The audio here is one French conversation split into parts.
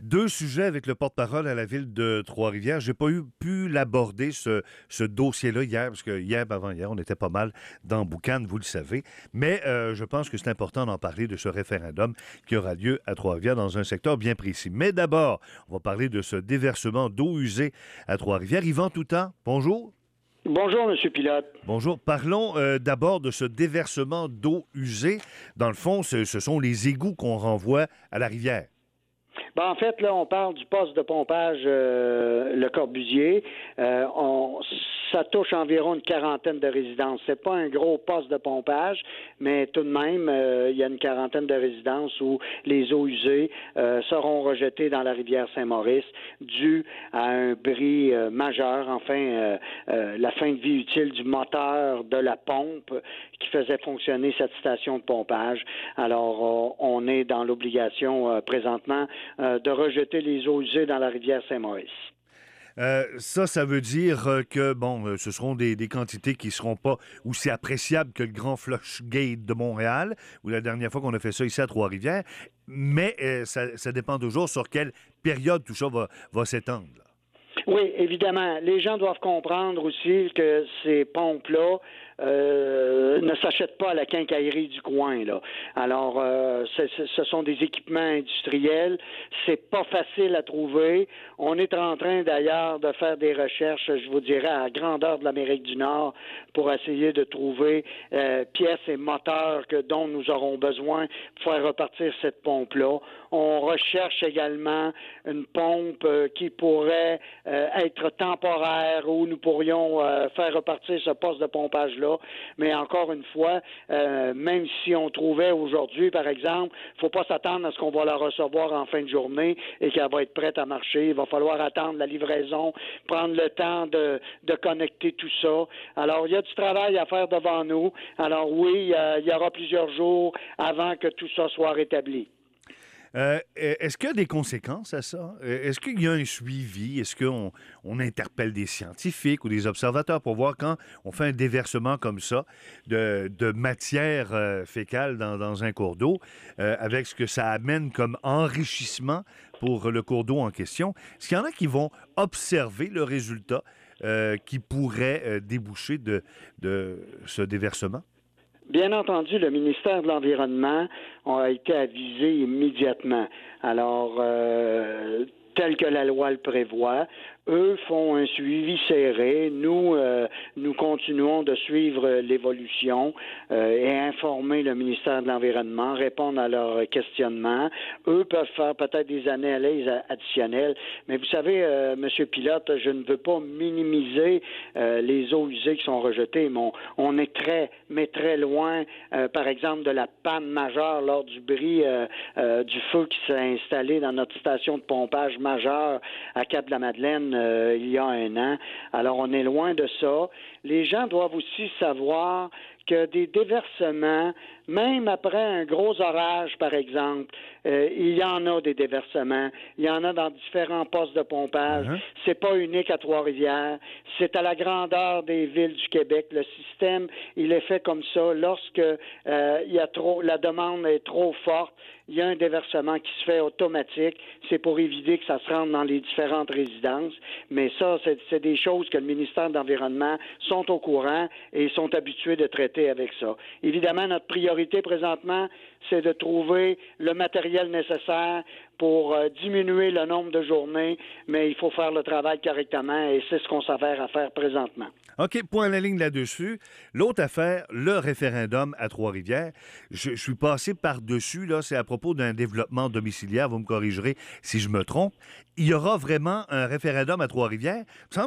Deux sujets avec le porte-parole à la ville de Trois-Rivières. J'ai pas pu l'aborder, ce dossier-là, hier, parce que hier, avant-hier, on était pas mal dans Boucan, vous le savez. Mais je pense que c'est important d'en parler de ce référendum qui aura lieu à Trois-Rivières dans un secteur bien précis. Mais d'abord, on va parler de ce déversement d'eau usée à Trois-Rivières. Yvan Toutant, bonjour. Bonjour, M. Pilote. Bonjour. Parlons d'abord de ce déversement d'eau usée. Dans le fond, ce sont les égouts qu'on renvoie à la rivière. En fait, là, on parle du poste de pompage Le Corbusier. Ça touche environ une quarantaine de résidences. C'est pas un gros poste de pompage, mais tout de même, il y a une quarantaine de résidences où les eaux usées seront rejetées dans la rivière Saint-Maurice dû à un bris majeur, la fin de vie utile du moteur de la pompe qui faisait fonctionner cette station de pompage. Alors, on est dans l'obligation présentement de rejeter les eaux usées dans la rivière Saint-Maurice. Ça veut dire que, ce seront des quantités qui ne seront pas aussi appréciables que le Grand Flush Gate de Montréal, ou la dernière fois qu'on a fait ça ici à Trois-Rivières, mais ça dépend toujours sur quelle période tout ça va s'étendre. Là. Oui, évidemment. Les gens doivent comprendre aussi que ces pompes-là ne s'achètent pas à la quincaillerie du coin, là. Alors, ce sont des équipements industriels. C'est pas facile à trouver. On est en train, d'ailleurs, de faire des recherches, je vous dirais, à la grandeur de l'Amérique du Nord pour essayer de trouver pièces et moteurs dont nous aurons besoin pour faire repartir cette pompe-là. On recherche également une pompe qui pourrait être temporaire où nous pourrions faire repartir ce poste de pompage-là. Mais encore une fois, même si on trouvait aujourd'hui, par exemple, il ne faut pas s'attendre à ce qu'on va la recevoir en fin de journée et qu'elle va être prête à marcher. Il va falloir attendre la livraison, prendre le temps de connecter tout ça. Alors, il y a du travail à faire devant nous. Alors oui, il y aura plusieurs jours avant que tout ça soit rétabli. Est-ce qu'il y a des conséquences à ça? Est-ce qu'il y a un suivi? Est-ce qu'on interpelle des scientifiques ou des observateurs pour voir quand on fait un déversement comme ça de matière fécale dans un cours d'eau, avec ce que ça amène comme enrichissement pour le cours d'eau en question? Est-ce qu'il y en a qui vont observer le résultat qui pourrait déboucher de ce déversement? Bien entendu, le ministère de l'Environnement a été avisé immédiatement. Alors, tel que la loi le prévoit, eux font un suivi serré. Nous continuons de suivre l'évolution et informer le ministère de l'Environnement, répondre à leurs questionnements. Eux peuvent faire peut-être des analyses additionnelles. Mais vous savez, Monsieur Pilote, je ne veux pas minimiser les eaux usées qui sont rejetées, mais on est très loin, par exemple, de la panne majeure lors du bris du feu qui s'est installé dans notre station de pompage majeure à Cap-de-la-Madeleine il y a un an. Alors, on est loin de ça. Les gens doivent aussi savoir que des déversements, même après un gros orage, par exemple, il y en a des déversements. Il y en a dans différents postes de pompage. C'est pas unique à Trois-Rivières. C'est à la grandeur des villes du Québec. Le système, il est fait comme ça. Lorsque la demande est trop forte, il y a un déversement qui se fait automatique. C'est pour éviter que ça se rende dans les différentes résidences. Mais ça, c'est des choses que le ministère de l'Environnement sont au courant et sont habitués de traiter avec ça. Évidemment, notre priorité présentement, c'est de trouver le matériel nécessaire pour diminuer le nombre de journées, mais il faut faire le travail correctement et c'est ce qu'on s'avère à faire présentement. OK, point à la ligne là-dessus. L'autre affaire, le référendum à Trois-Rivières. Je suis passé par-dessus, là, c'est à propos d'un développement domiciliaire, vous me corrigerez si je me trompe. Il y aura vraiment un référendum à Trois-Rivières?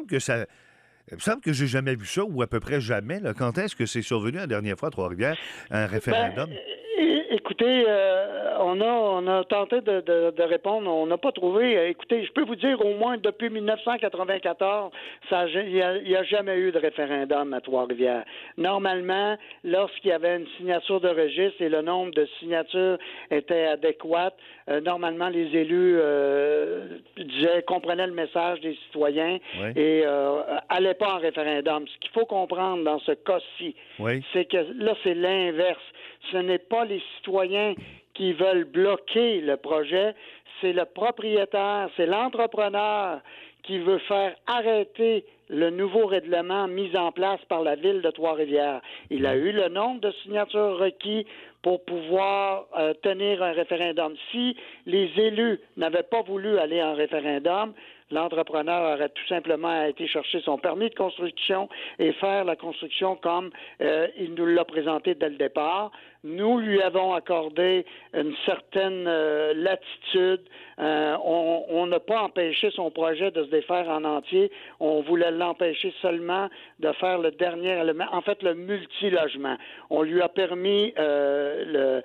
Il me semble que j'ai jamais vu ça, ou à peu près jamais. Là. Quand est-ce que c'est survenu la dernière fois à Trois-Rivières, un référendum? Écoutez, on a tenté de répondre, on n'a pas trouvé. Écoutez, je peux vous dire au moins depuis 1994, il y a jamais eu de référendum à Trois-Rivières. Normalement, lorsqu'il y avait une signature de registre et le nombre de signatures était adéquat, normalement les élus comprenaient le message des citoyens et allaient pas en référendum. Ce qu'il faut comprendre dans ce cas-ci, c'est que là, c'est l'inverse. Ce n'est pas les citoyens qui veulent bloquer le projet. C'est le propriétaire, c'est l'entrepreneur qui veut faire arrêter le nouveau règlement mis en place par la Ville de Trois-Rivières. Il a eu le nombre de signatures requis pour pouvoir tenir un référendum. Si les élus n'avaient pas voulu aller en référendum, l'entrepreneur aurait tout simplement été chercher son permis de construction et faire la construction comme il nous l'a présenté dès le départ. Nous lui avons accordé une certaine latitude. On n'a pas empêché son projet de se défaire en entier. On voulait l'empêcher seulement de faire le dernier élément, en fait le multilogement. On lui a permis la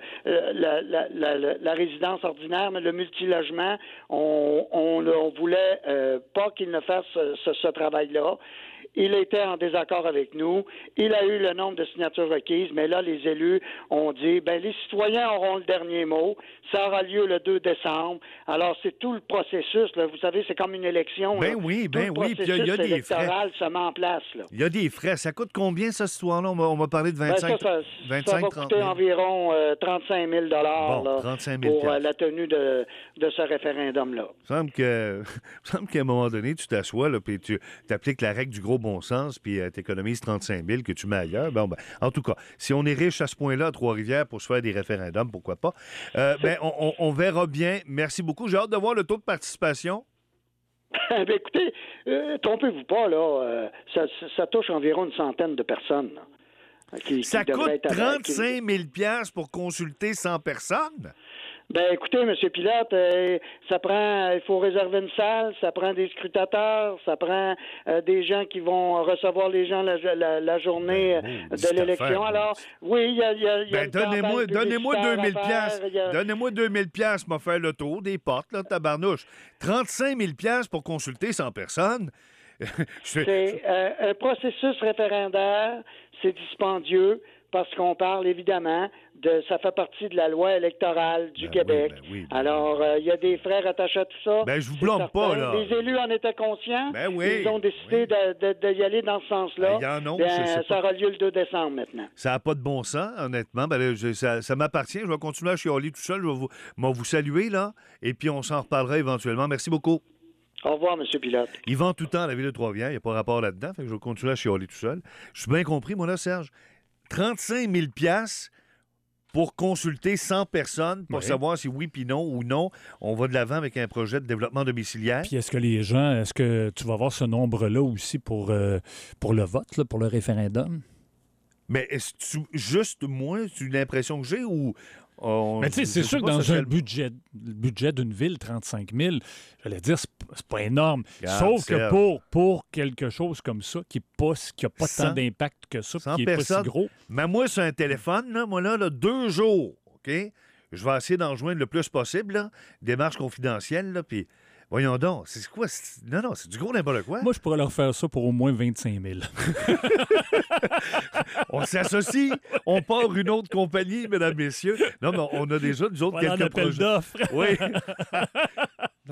résidence ordinaire, mais le multilogement, on voulait pas qu'il ne fasse ce travail-là. Il était en désaccord avec nous. Il a eu le nombre de signatures requises, mais là, les élus ont dit, les citoyens auront le dernier mot. Ça aura lieu le 2 décembre. Alors, c'est tout le processus, là. Vous savez, c'est comme une élection. Oui. Puis il y a des frais. Se met en place, là. Il y a des frais. Ça coûte combien, ça, cette histoire-là? On va parler de 25 ça va coûter environ 35 000 bon, 35 000 pour la tenue de ce référendum-là. Il me semble qu'à un moment donné, tu t'assois puis tu appliques la règle du gros bon sens, puis tu économises 35 000 que tu mets ailleurs. En tout cas, si on est riche à ce point-là à Trois-Rivières pour se faire des référendums, pourquoi pas? On verra bien. Merci beaucoup. J'ai hâte de voir le taux de participation. Écoutez, trompez-vous pas, là. Ça touche environ une centaine de personnes. Là, ça coûte 35 000 $ pour consulter 100 personnes? Écoutez, M. Pilote, il faut réserver une salle, ça prend des scrutateurs, ça prend des gens qui vont recevoir les gens la journée de l'élection. Alors, oui, il y a donnez-moi 2000 $. Donnez-moi 2000 $, m'a fait le tour des portes, là, tabarnouche. 35 000 $ pour consulter 100 personnes. C'est un processus référendaire, c'est dispendieux. Parce qu'on parle évidemment ça fait partie de la loi électorale du Québec. Oui. Alors, il y a des frais rattachés à tout ça. Je vous blâme pas, là. Les élus en étaient conscients. Ils ont décidé d'y aller dans ce sens-là. Ça aura lieu le 2 décembre maintenant. Ça n'a pas de bon sens, honnêtement. Ça m'appartient. Je vais continuer à chialer tout seul. Je vais vous saluer, là. Et puis, on s'en reparlera éventuellement. Merci beaucoup. Au revoir, M. Pilote. Il vend tout le temps à la Ville de Trois-Rivières. Il n'y a pas rapport là-dedans. Fait que je vais continuer à chialer tout seul. Je suis bien compris, moi, là, Serge. 35 000 $ pour consulter 100 personnes pour savoir si oui puis non ou non, on va de l'avant avec un projet de développement domiciliaire. Puis est-ce que tu vas avoir ce nombre-là aussi pour le vote, là, pour le référendum? Mais est-ce juste moi, c'est l'impression que j'ai ou... Mais tu sais, c'est sûr que dans le budget d'une ville, 35 000, j'allais dire, c'est pas énorme. Sauf que pour quelque chose comme ça, qui n'a pas tant d'impact que ça, qui n'est pas si gros. Mais moi, sur un téléphone, là, 2 jours, OK? Je vais essayer d'en joindre le plus possible, là, démarche confidentielle, là, puis... Voyons donc, c'est quoi? Non, c'est du gros n'importe quoi. Moi, je pourrais leur faire ça pour au moins 25 000. On s'associe, on part une autre compagnie, mesdames, messieurs. Non, mais on a déjà, nous autres, quelques projets. d'offres. Oui.